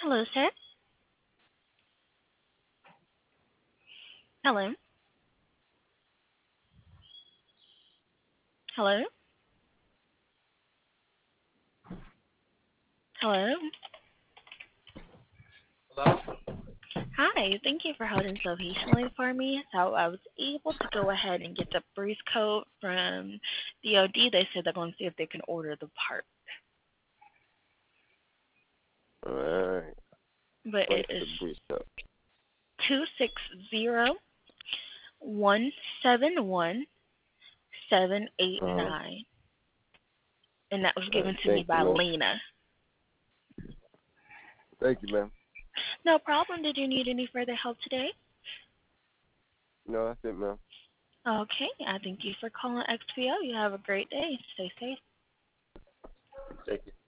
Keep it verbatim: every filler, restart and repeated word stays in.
Hello, sir. Hello. Hello. Hello. Hello? Hi. Thank you for holding so patiently for me. So I was able to go ahead and get the breeze code from D O D. They said they're going to see if they can order the part, Alright. but What's it is the brief up? two six zero one seven one seven eight Uh, nine, and that was alright. given to me Thank you, by man. Lena. Thank you, man. No problem. Did you need any further help today? No, that's it, man. Okay. I thank you for calling X P O. You have a great day. Stay safe. Thank you.